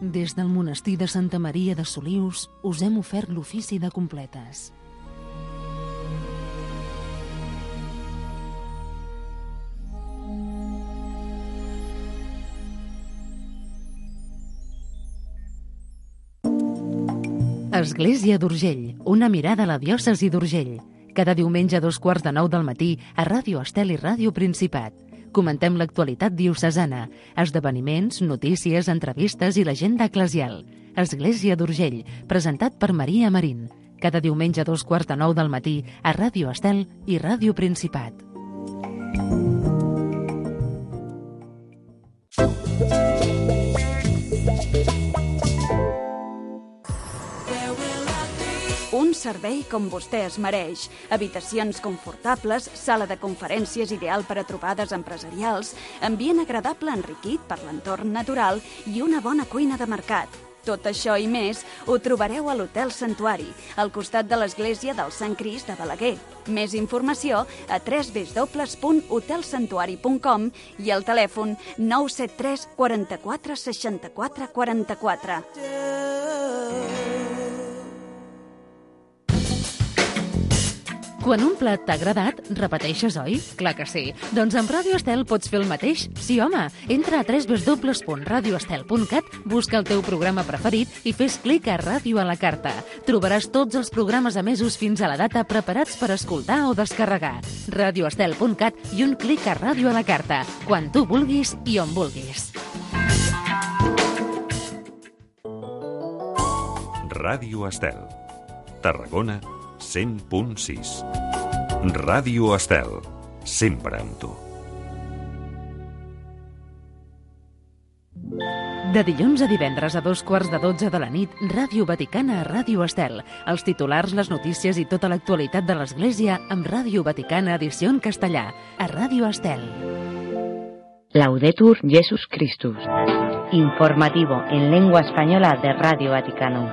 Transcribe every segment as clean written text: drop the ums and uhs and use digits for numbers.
Des del monestir de Santa Maria de Solius us hem ofert l'ofici de completes. Església d'Urgell, una mirada a la diòcesi d'Urgell. Cada diumenge a 2:15 del matí a Ràdio Estel i Ràdio Principat. Comentem l'actualitat diocesana, esdeveniments, notícies, entrevistes i l'agenda eclesial. Església d'Urgell, presentat per Maria Marín. Cada diumenge a 2:15 del matí a Ràdio Estel i Ràdio Principat. Un servei com vostè es mereix. Habitacions confortables, sala de conferències ideal per a trobades empresarials, ambient agradable enriquit per l'entorn natural i una bona cuina de mercat. Tot això i més ho trobareu a l'Hotel Santuari, al costat de l'església del Sant Crist de Balaguer. Més informació a www.hotelsantuari.com i al telèfon 973 44 64 44. Quan un plat t'ha agradat, repeteixes, oi? Clar que sí. Doncs amb Ràdio Estel pots fer el mateix. Sí, home. Entra a www.radioestel.cat, busca el teu programa preferit i fes clic a Ràdio a la carta. Trobaràs tots els programes emesos fins a la data preparats per escoltar o descarregar. Radioestel.cat i un clic a Ràdio a la carta. Quan tu vulguis i on vulguis. Ràdio Estel. Tarragona 100.6. Ràdio Estel, sempre amb tu. De dilluns a divendres a 2:15 de la nit, Ràdio Vaticana a Ràdio Estel. Els titulars, les notícies i tota l'actualitat de l'Església amb Ràdio Vaticana edició en castellà, a Ràdio Estel. Laudetur Jesus Christus. Informativo en lengua española de Radio Vaticano.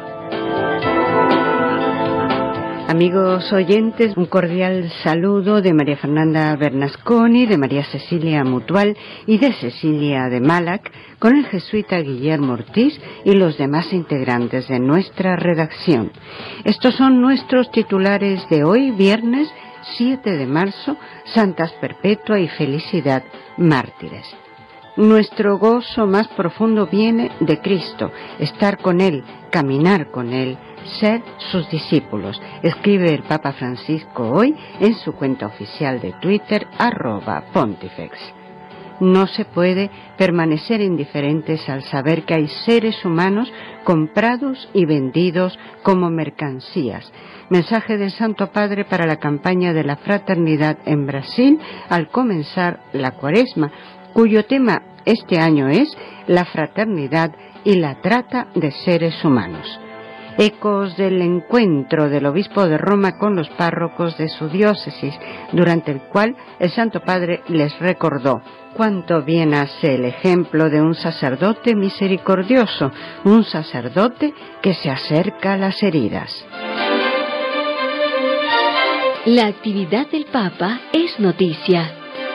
Amigos oyentes, un cordial saludo de María Fernanda Bernasconi, de María Cecilia Mutual y de Cecilia de Málac, con el jesuita Guillermo Ortiz y los demás integrantes de nuestra redacción. Estos son nuestros titulares de hoy, viernes 7 de marzo, Santas Perpetua y Felicidad, mártires. Nuestro gozo más profundo viene de Cristo, estar con Él, caminar con Él, ser sus discípulos, escribe el Papa Francisco hoy en su cuenta oficial de Twitter, @Pontifex. No se puede permanecer indiferentes al saber que hay seres humanos comprados y vendidos como mercancías. Mensaje del Santo Padre para la campaña de la fraternidad en Brasil al comenzar la Cuaresma, cuyo tema este año es la fraternidad y la trata de seres humanos. Ecos del encuentro del obispo de Roma con los párrocos de su diócesis, durante el cual el Santo Padre les recordó cuánto bien hace el ejemplo de un sacerdote misericordioso, un sacerdote que se acerca a las heridas. La actividad del Papa es noticia.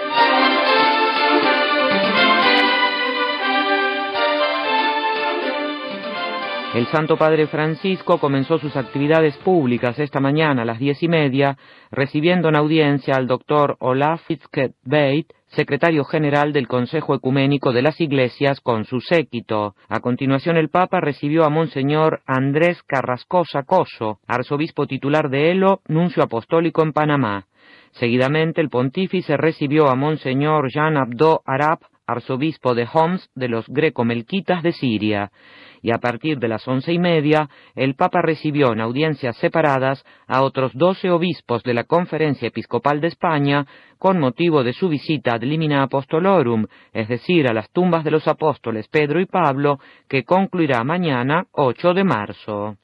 El Santo Padre Francisco comenzó sus actividades públicas esta mañana a las 10:30, recibiendo en audiencia al doctor Olaf Fitzgerald, secretario general del Consejo Ecuménico de las Iglesias, con su séquito. A continuación el Papa recibió a Monseñor Andrés Carrascosa Coso, arzobispo titular de Elo, nuncio apostólico en Panamá. Seguidamente el pontífice recibió a Monseñor Jean Abdo Arab, arzobispo de Homs de los greco-melquitas de Siria. Y a partir de las 11:30, el Papa recibió en audiencias separadas a otros 12 obispos de la Conferencia Episcopal de España con motivo de su visita ad limina apostolorum, es decir, a las tumbas de los apóstoles Pedro y Pablo, que concluirá mañana, 8 de marzo.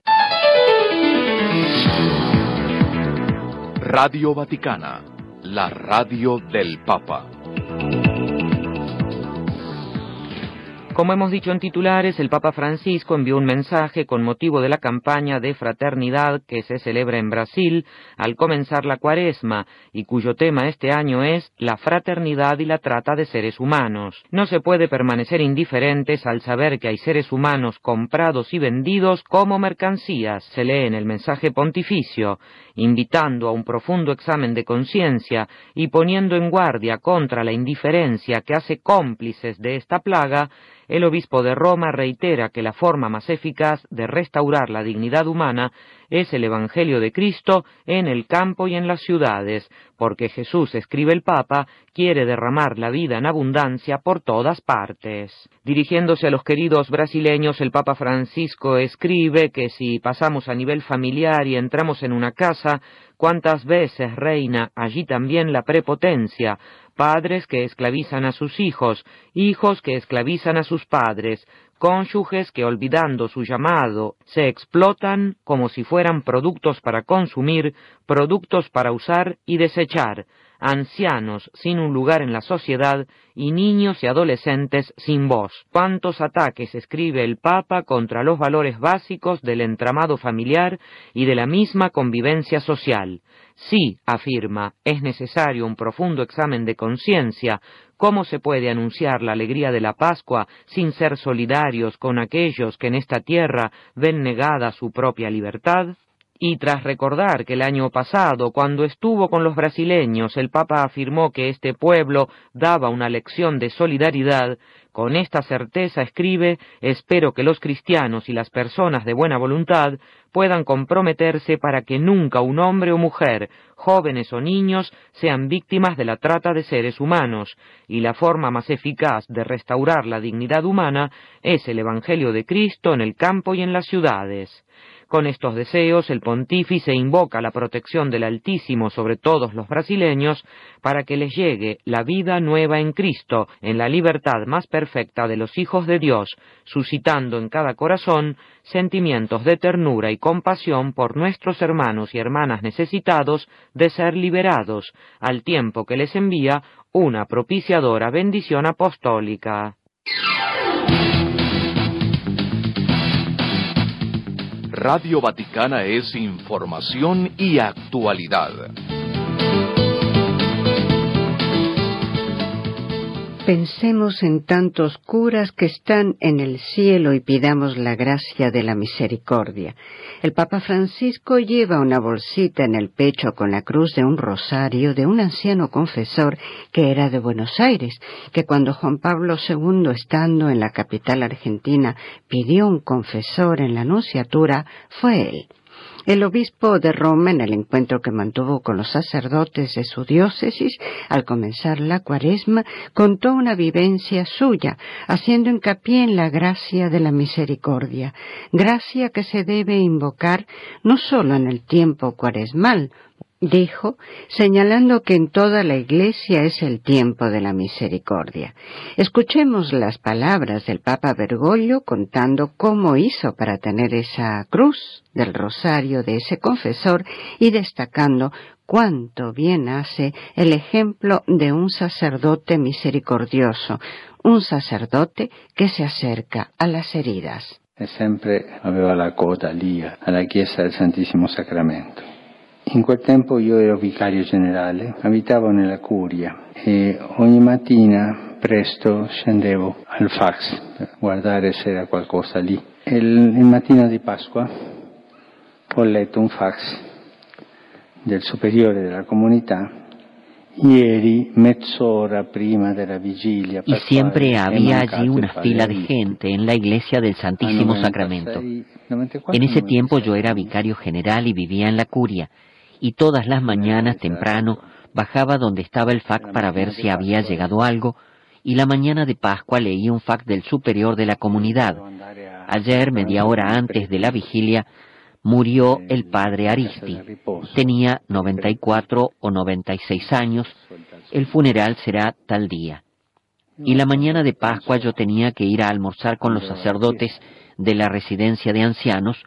Radio Vaticana, la radio del Papa. Como hemos dicho en titulares, el Papa Francisco envió un mensaje con motivo de la campaña de fraternidad que se celebra en Brasil al comenzar la Cuaresma y cuyo tema este año es la fraternidad y la trata de seres humanos. No se puede permanecer indiferentes al saber que hay seres humanos comprados y vendidos como mercancías, se lee en el mensaje pontificio, invitando a un profundo examen de conciencia y poniendo en guardia contra la indiferencia que hace cómplices de esta plaga. El obispo de Roma reitera que la forma más eficaz de restaurar la dignidad humana es el Evangelio de Cristo en el campo y en las ciudades, porque Jesús, escribe el Papa, quiere derramar la vida en abundancia por todas partes. Dirigiéndose a los queridos brasileños, el Papa Francisco escribe que si pasamos a nivel familiar y entramos en una casa, ¿cuántas veces reina allí también la prepotencia? Padres que esclavizan a sus hijos, hijos que esclavizan a sus padres, cónyuges que olvidando su llamado se explotan como si fueran productos para consumir, productos para usar y desechar, ancianos sin un lugar en la sociedad y niños y adolescentes sin voz. ¿Cuántos ataques escribe el Papa contra los valores básicos del entramado familiar y de la misma convivencia social? Sí, afirma, es necesario un profundo examen de conciencia. ¿Cómo se puede anunciar la alegría de la Pascua sin ser solidarios con aquellos que en esta tierra ven negada su propia libertad? Y tras recordar que el año pasado, cuando estuvo con los brasileños, el Papa afirmó que este pueblo daba una lección de solidaridad, con esta certeza escribe: espero que los cristianos y las personas de buena voluntad puedan comprometerse para que nunca un hombre o mujer, jóvenes o niños, sean víctimas de la trata de seres humanos, y la forma más eficaz de restaurar la dignidad humana es el Evangelio de Cristo en el campo y en las ciudades. Con estos deseos, el pontífice invoca la protección del Altísimo sobre todos los brasileños para que les llegue la vida nueva en Cristo, en la libertad más perfecta de los hijos de Dios, suscitando en cada corazón sentimientos de ternura y compasión por nuestros hermanos y hermanas necesitados de ser liberados, al tiempo que les envía una propiciadora bendición apostólica. Radio Vaticana es información y actualidad. Pensemos en tantos curas que están en el cielo y pidamos la gracia de la misericordia. El Papa Francisco lleva una bolsita en el pecho con la cruz de un rosario de un anciano confesor que era de Buenos Aires, que cuando Juan Pablo II, estando en la capital argentina, pidió un confesor en la nunciatura, fue él. El obispo de Roma, en el encuentro que mantuvo con los sacerdotes de su diócesis al comenzar la Cuaresma, contó una vivencia suya, haciendo hincapié en la gracia de la misericordia, gracia que se debe invocar no solo en el tiempo cuaresmal, dijo, señalando que en toda la Iglesia es el tiempo de la misericordia. Escuchemos las palabras del Papa Bergoglio contando cómo hizo para tener esa cruz del rosario de ese confesor y destacando cuánto bien hace el ejemplo de un sacerdote misericordioso, un sacerdote que se acerca a las heridas. E sempre aveva la coda lì alla chiesa del Santissimo Sacramento. In quel tempo io ero vicario generale, abitavo nella curia e ogni mattina presto scendevo al fax per guardare se era qualcosa lì. Il mattino di Pasqua ho letto un fax del superiore della comunità ieri mezz'ora prima della vigilia. Y siempre había allí una fila de gente en la iglesia del Santísimo Sacramento. En ese tiempo yo era vicario general y vivía en la curia. Y todas las mañanas temprano bajaba donde estaba el fac para ver si había llegado algo, y la mañana de Pascua leí un fac del superior de la comunidad. Ayer, media hora antes de la vigilia, murió el padre Aristi. Tenía 94 o 96 años, el funeral será tal día. Y la mañana de Pascua yo tenía que ir a almorzar con los sacerdotes de la residencia de ancianos,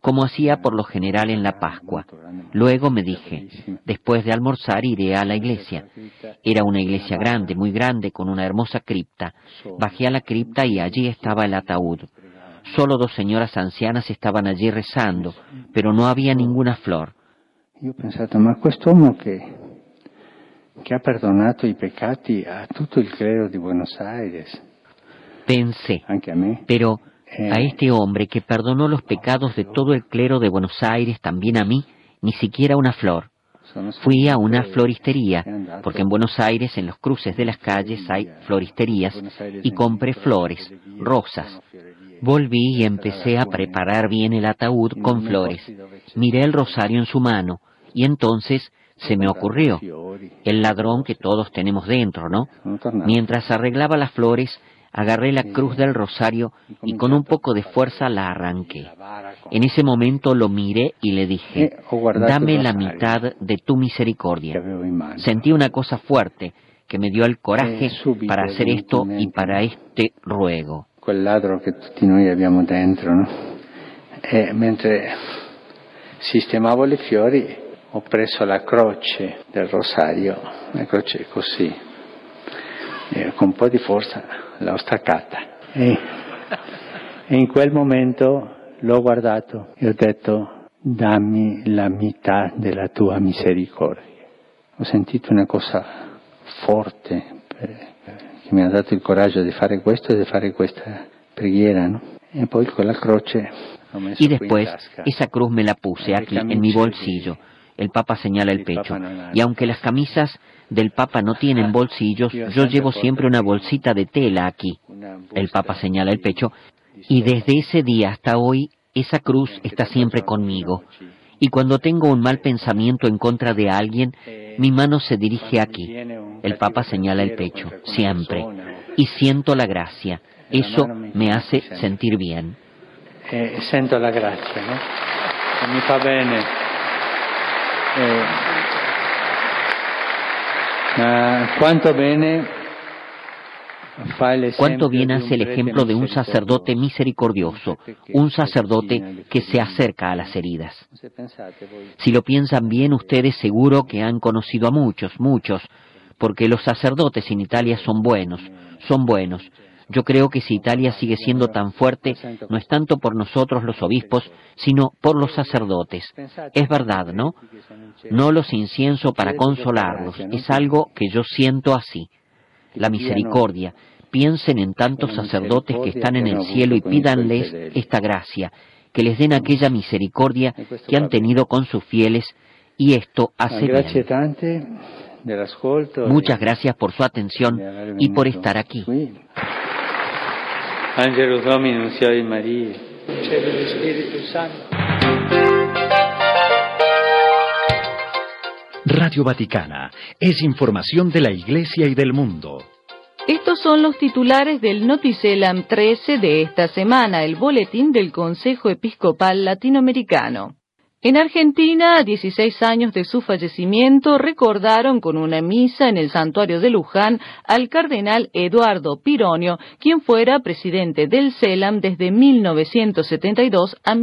como hacía por lo general en la Pascua. Luego me dije, después de almorzar iré a la iglesia. Era una iglesia grande, muy grande, con una hermosa cripta. Bajé a la cripta y allí estaba el ataúd. Solo 2 señoras ancianas estaban allí rezando, pero no había ninguna flor. Io ho pensato, ma quest'uomo che ha perdonato i peccati a tutto il clero di Buenos Aires. Pensé, anche a me. Pero a este hombre que perdonó los pecados de todo el clero de Buenos Aires, también a mí, ni siquiera una flor. Fui a una floristería, porque en Buenos Aires, en los cruces de las calles, hay floristerías, y compré flores, rosas. Volví y empecé a preparar bien el ataúd con flores. Miré el rosario en su mano, y entonces se me ocurrió, el ladrón que todos tenemos dentro, ¿no? Mientras arreglaba las flores, agarré la cruz del rosario y con un poco de fuerza la arranqué. En ese momento lo miré y le dije, dame la mitad de tu misericordia. Sentí una cosa fuerte que me dio el coraje para hacer esto y para este ruego. Quel ladro che tutti noi abbiamo dentro, no? E mentre sistemavo le fiori ho preso la croce del rosario, la croce così, e con un po' di forza l'ho staccata. E in quel momento l'ho guardato e ho detto, dammi la metà della tua misericordia. Ho sentito una cosa forte che mi ha dato il coraggio di fare questo e di fare questa preghiera, ¿no? E poi con la croce l'ho messo y después esa cruz me la puse aquí en mi bolsillo. El Papa señala el pecho. Y aunque las camisas del Papa no tienen bolsillos, yo llevo siempre una bolsita de tela aquí. El Papa señala el pecho. Y desde ese día hasta hoy, esa cruz está siempre conmigo. Y cuando tengo un mal pensamiento en contra de alguien, mi mano se dirige aquí. El Papa señala el pecho, siempre. Y siento la gracia. Eso me hace sentir bien. Sento la gracia, ¿no? Mi fa bene. Cuánto bien hace el ejemplo de un sacerdote misericordioso, un sacerdote que se acerca a las heridas. Si lo piensan bien, ustedes seguro que han conocido a muchos, porque los sacerdotes en Italia son buenos. Yo creo que si Italia sigue siendo tan fuerte, no es tanto por nosotros los obispos, sino por los sacerdotes. Es verdad, ¿no? No los incienso para consolarlos, es algo que yo siento así. La misericordia. Piensen en tantos sacerdotes que están en el cielo y pídanles esta gracia, que les den aquella misericordia que han tenido con sus fieles, y esto hace bien. Muchas gracias por su atención y por estar aquí. Angelus Dominus, Ave Maria. Celui Spiritus Sancto. Radio Vaticana es información de la Iglesia y del mundo. Estos son los titulares del Noticelam 13 de esta semana, el boletín del Consejo Episcopal Latinoamericano. En Argentina, a 16 años de su fallecimiento, recordaron con una misa en el santuario de Luján al cardenal Eduardo Pironio, quien fuera presidente del CELAM desde 1972 a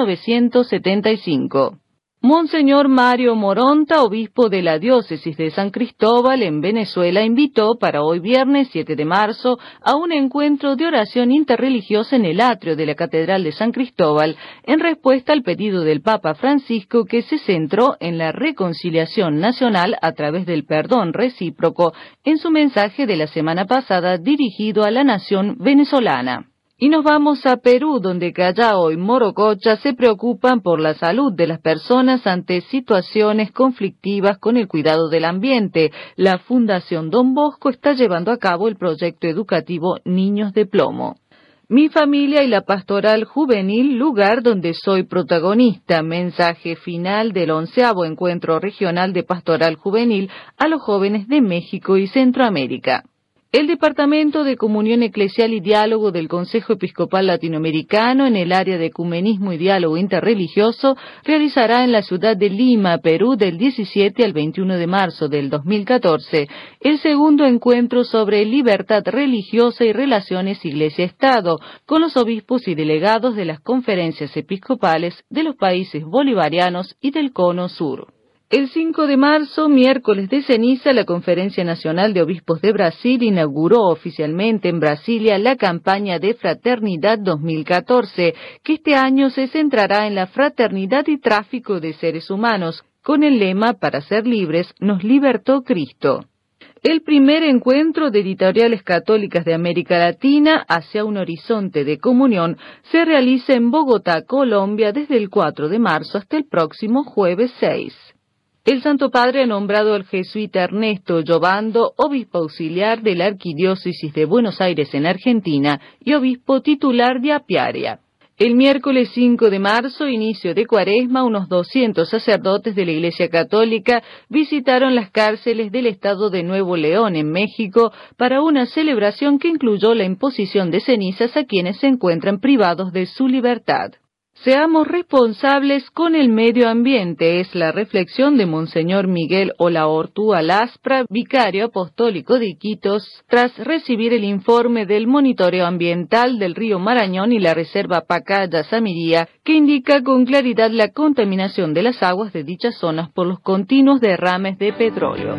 1975. Monseñor Mario Moronta, obispo de la diócesis de San Cristóbal en Venezuela, invitó para hoy viernes 7 de marzo a un encuentro de oración interreligiosa en el atrio de la Catedral de San Cristóbal, en respuesta al pedido del Papa Francisco, que se centró en la reconciliación nacional a través del perdón recíproco en su mensaje de la semana pasada dirigido a la nación venezolana. Y nos vamos a Perú, donde Callao y Morococha se preocupan por la salud de las personas ante situaciones conflictivas con el cuidado del ambiente. La Fundación Don Bosco está llevando a cabo el proyecto educativo Niños de Plomo. Mi familia y la pastoral juvenil, lugar donde soy protagonista. Mensaje final del 11º Encuentro Regional de Pastoral Juvenil a los jóvenes de México y Centroamérica. El Departamento de Comunión Eclesial y Diálogo del Consejo Episcopal Latinoamericano en el área de Ecumenismo y Diálogo Interreligioso realizará en la ciudad de Lima, Perú, del 17 al 21 de marzo del 2014, el segundo encuentro sobre libertad religiosa y relaciones Iglesia-Estado, con los obispos y delegados de las conferencias episcopales de los países bolivarianos y del Cono Sur. El 5 de marzo, miércoles de ceniza, la Conferencia Nacional de Obispos de Brasil inauguró oficialmente en Brasilia la campaña de Fraternidad 2014, que este año se centrará en la fraternidad y tráfico de seres humanos, con el lema "Para ser libres, nos libertó Cristo". El primer encuentro de editoriales católicas de América Latina hacia un horizonte de comunión se realiza en Bogotá, Colombia, desde el 4 de marzo hasta el próximo jueves 6. El Santo Padre ha nombrado al jesuita Ernesto Llobando obispo auxiliar de la Arquidiócesis de Buenos Aires en Argentina y obispo titular de Apiaria. El miércoles 5 de marzo, inicio de Cuaresma, unos 200 sacerdotes de la Iglesia Católica visitaron las cárceles del estado de Nuevo León, en México, para una celebración que incluyó la imposición de cenizas a quienes se encuentran privados de su libertad. Seamos responsables con el medio ambiente, es la reflexión de Monseñor Miguel Olaortú Alaspra, vicario apostólico de Iquitos, tras recibir el informe del monitoreo ambiental del río Marañón y la reserva Pacaya-Samiría, que indica con claridad la contaminación de las aguas de dichas zonas por los continuos derrames de petróleo.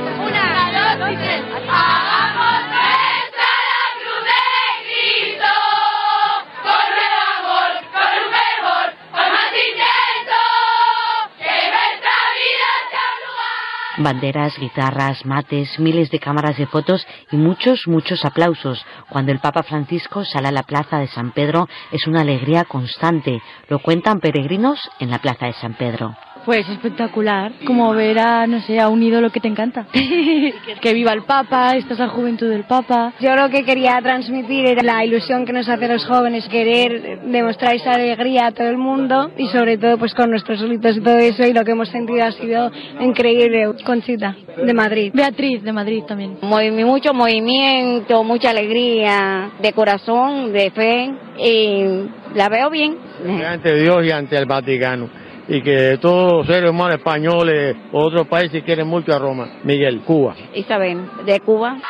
Banderas, guitarras, mates, miles de cámaras de fotos y muchos aplausos. Cuando el Papa Francisco sale a la plaza de San Pedro es una alegría constante. Lo cuentan peregrinos en la plaza de San Pedro. Pues espectacular, como ver a, no sé, a un ídolo que te encanta. Que viva el Papa, esta es la juventud del Papa. Yo lo que quería transmitir era la ilusión que nos hace los jóvenes, querer demostrar esa alegría a todo el mundo y sobre todo pues con nuestros solitos y todo eso, y lo que hemos sentido ha sido increíble. Conchita, de Madrid. Beatriz, de Madrid también. Mucho movimiento, mucha alegría, de corazón, de fe, y la veo bien. Ante Dios y ante el Vaticano. Y que todos los seres humanos españoles o otros países quieren mucho a Roma. Miguel, Cuba. Isabel, de Cuba.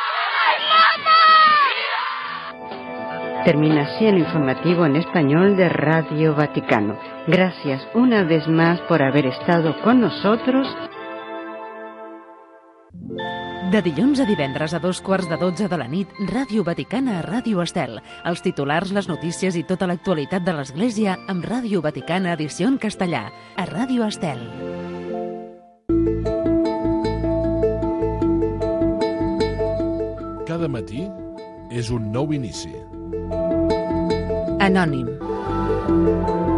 Termina así el informativo en español de Radio Vaticano. Gracias una vez más por haber estado con nosotros. De dilluns a divendres a 12:15 de la nit, Ràdio Vaticana a Ràdio Estel. Els titulars, les notícies i tota l'actualitat de l'Església amb Ràdio Vaticana edició en castellà, a Ràdio Estel. Cada matí és un nou inici. Anònim.